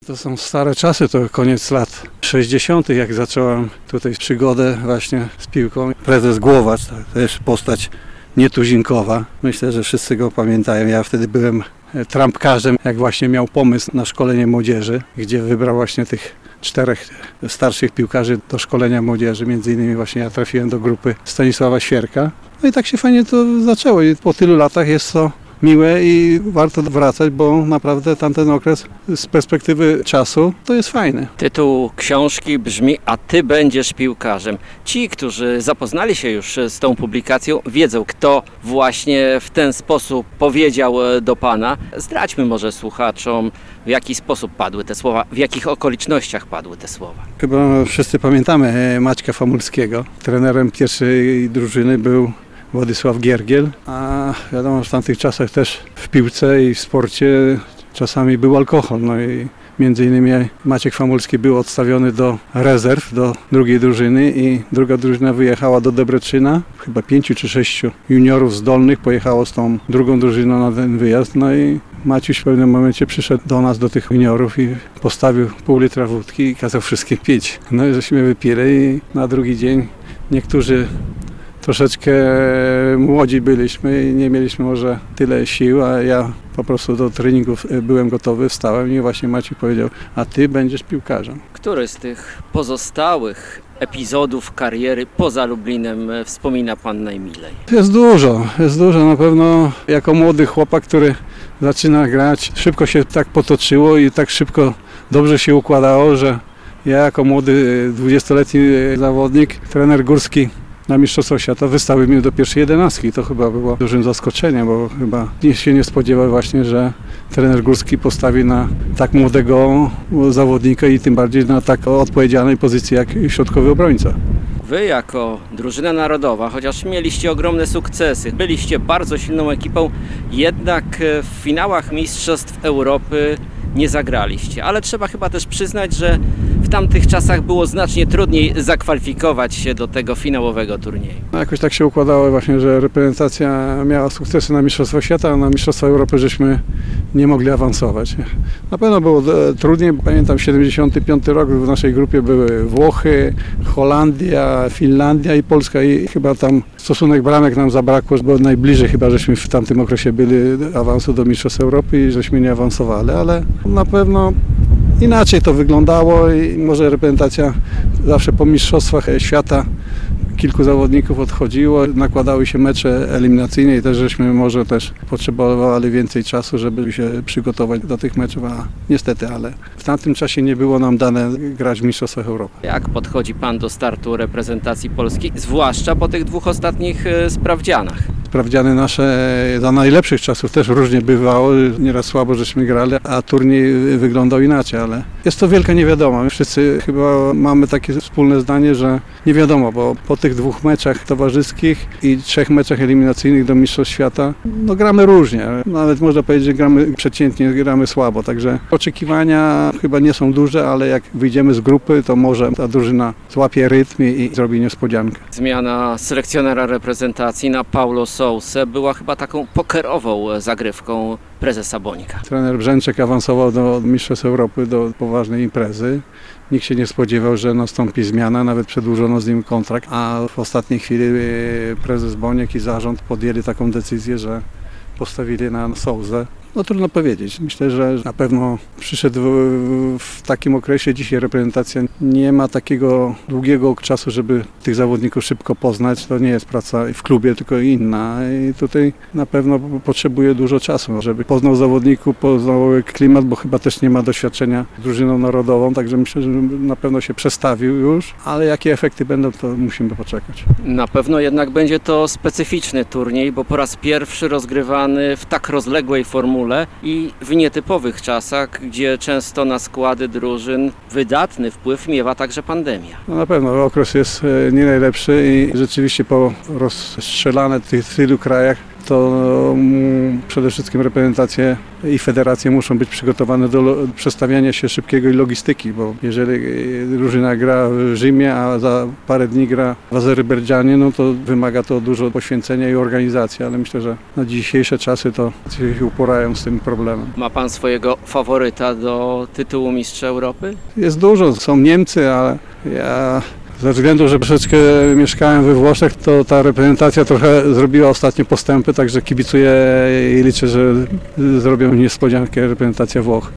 To są stare czasy, to koniec lat 60., jak zacząłem tutaj przygodę właśnie z piłką. Prezes Głowacz, to też postać nietuzinkowa. Myślę, że wszyscy go pamiętają. Ja wtedy byłem trampkarzem, jak właśnie miał pomysł na szkolenie młodzieży, gdzie wybrał właśnie tych 4 starszych piłkarzy do szkolenia młodzieży. Między innymi właśnie ja trafiłem do grupy Stanisława Świerka. No i tak się fajnie to zaczęło i po tylu latach jest to miłe i warto wracać, bo naprawdę tamten okres z perspektywy czasu to jest fajne. Tytuł książki brzmi „A ty będziesz piłkarzem”. Ci, którzy zapoznali się już z tą publikacją, wiedzą, kto właśnie w ten sposób powiedział do Pana. Zdradźmy może słuchaczom, w jaki sposób padły te słowa, w jakich okolicznościach padły te słowa. Chyba wszyscy pamiętamy Maćka Famulskiego. Trenerem pierwszej drużyny był Władysław Giergiel, a wiadomo, że w tamtych czasach też w piłce i w sporcie czasami był alkohol. No i między innymi Maciek Famulski był odstawiony do rezerw, do drugiej drużyny i druga drużyna wyjechała do Debreczyna. Chyba 5 czy 6 juniorów zdolnych pojechało z tą drugą drużyną na ten wyjazd. No i Maciuś w pewnym momencie przyszedł do nas, do tych juniorów i postawił pół litra wódki i kazał wszystkim pić. No i żeśmy wypili i na drugi dzień niektórzy troszeczkę młodzi byliśmy i nie mieliśmy może tyle sił, a ja po prostu do treningów byłem gotowy, wstałem i właśnie Maciej powiedział, a ty będziesz piłkarzem. Który z tych pozostałych epizodów kariery poza Lublinem wspomina Pan najmilej? Jest dużo. Na pewno jako młody chłopak, który zaczyna grać, szybko się tak potoczyło i tak szybko dobrze się układało, że ja jako młody 20-letni zawodnik, trener Górski na Mistrzostwach Świata wystawił mnie do pierwszej 11. To chyba było dużym zaskoczeniem, bo chyba nikt się nie spodziewał właśnie, że trener Górski postawi na tak młodego zawodnika i tym bardziej na tak odpowiedzialnej pozycji jak środkowy obrońca. Wy jako drużyna narodowa, chociaż mieliście ogromne sukcesy, byliście bardzo silną ekipą, jednak w finałach Mistrzostw Europy nie zagraliście. Ale trzeba chyba też przyznać, że w tamtych czasach było znacznie trudniej zakwalifikować się do tego finałowego turnieju. No jakoś tak się układało właśnie, że reprezentacja miała sukcesy na Mistrzostwach Świata, a na Mistrzostwa Europy żeśmy nie mogli awansować. Na pewno było trudniej. Pamiętam 75 rok, w naszej grupie były Włochy, Holandia, Finlandia i Polska i chyba tam stosunek bramek nam zabrakło, bo najbliżej chyba żeśmy w tamtym okresie byli awansu do Mistrzostw Europy i żeśmy nie awansowali, ale na pewno inaczej to wyglądało i może reprezentacja zawsze po Mistrzostwach Świata kilku zawodników odchodziło, nakładały się mecze eliminacyjne i też żeśmy może też potrzebowali więcej czasu, żeby się przygotować do tych meczów, a niestety, ale w tamtym czasie nie było nam dane grać w Mistrzostwach Europy. Jak podchodzi Pan do startu reprezentacji Polski, zwłaszcza po tych 2 ostatnich sprawdzianach? Sprawdziany nasze za najlepszych czasów też różnie bywało, nieraz słabo żeśmy grali, a turniej wyglądał inaczej, ale jest to wielka niewiadoma. My wszyscy chyba mamy takie wspólne zdanie, że nie wiadomo, bo po tych 2 meczach towarzyskich i 3 meczach eliminacyjnych do Mistrzostw Świata, no gramy różnie. Nawet można powiedzieć, że gramy przeciętnie, gramy słabo, także oczekiwania chyba nie są duże, ale jak wyjdziemy z grupy, to może ta drużyna złapie rytm i zrobi niespodziankę. Zmiana selekcjonera reprezentacji na Paulo Sousę była chyba taką pokerową zagrywką prezesa Bońka. Trener Brzęczek awansował do Mistrzostw Europy, do poważnej imprezy. Nikt się nie spodziewał, że nastąpi zmiana, nawet przedłużono z nim kontrakt, a w ostatniej chwili prezes Boniek i zarząd podjęli taką decyzję, że postawili na Sousę. No trudno powiedzieć. Myślę, że na pewno przyszedł w takim okresie. Dzisiaj reprezentacja nie ma takiego długiego czasu, żeby tych zawodników szybko poznać. To nie jest praca w klubie, tylko inna. I tutaj na pewno potrzebuje dużo czasu, żeby poznał zawodników, poznał klimat, bo chyba też nie ma doświadczenia z drużyną narodową. Także myślę, że na pewno się przestawił już, ale jakie efekty będą, to musimy poczekać. Na pewno jednak będzie to specyficzny turniej, bo po raz pierwszy rozgrywany w tak rozległej formule i w nietypowych czasach, gdzie często na składy drużyn wydatny wpływ miewa także pandemia. No na pewno okres jest nie najlepszy i rzeczywiście po rozstrzelane w tych tylu krajach to przede wszystkim reprezentacje i federacje muszą być przygotowane do przestawiania się szybkiego i logistyki, bo jeżeli drużyna gra w Rzymie, a za parę dni gra w Azerbejdżanie, no to wymaga to dużo poświęcenia i organizacji, ale myślę, że na dzisiejsze czasy to się uporają z tym problemem. Ma pan swojego faworyta do tytułu mistrza Europy? Jest dużo, są Niemcy, ale ja ze względu, że troszeczkę mieszkałem we Włoszech, to ta reprezentacja trochę zrobiła ostatnie postępy, także kibicuję i liczę, że zrobią niespodziankę reprezentacja Włoch.